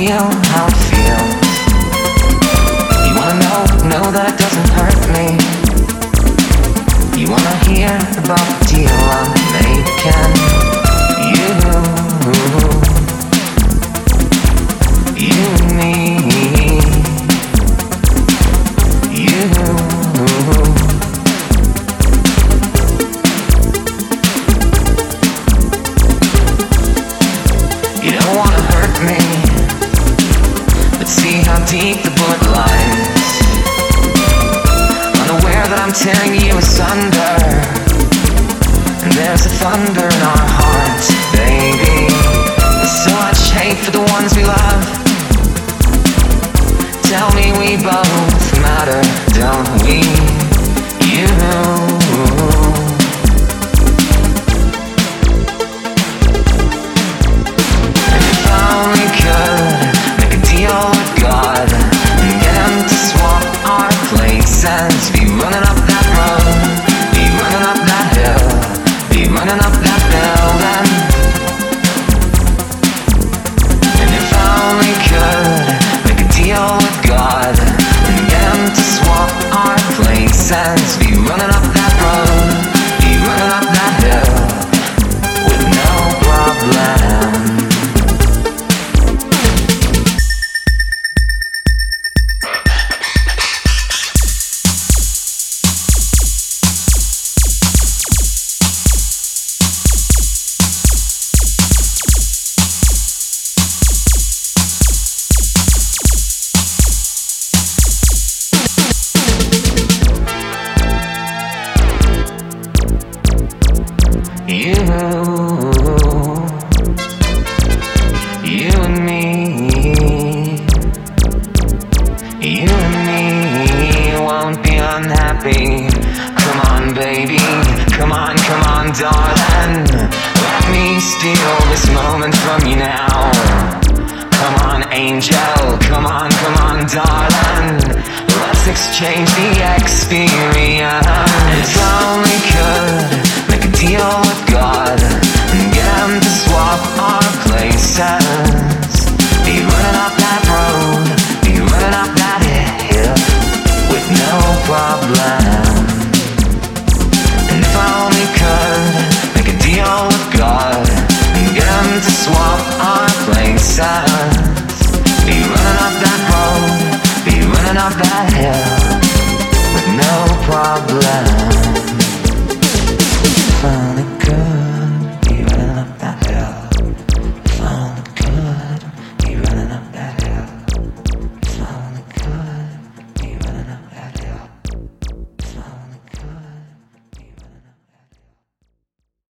feel how it feels. You wanna know that it doesn't hurt me. You wanna hear about the deal I'm making. You and me. You don't wanna hurt me, but see how deep the bullet lies. Unaware that I'm tearing you asunder, and there's a thunder in our hearts, baby. There's so much hate for the ones we love. Tell me we both matter, don't we? You. Be running up that road, be running up that hill, be running up that building. And if I only could make a deal with God and get him to swap our places, be running up that road, be running up that hill with no problem. You and me, you and me won't be unhappy. Come on, baby, come on, darling. Let me steal this moment from you now. Come on, angel, come on, darling. Let's exchange the experience. If I only could make a deal with God and get him to swap our places. Be running up that road, be running up that hill with no problem.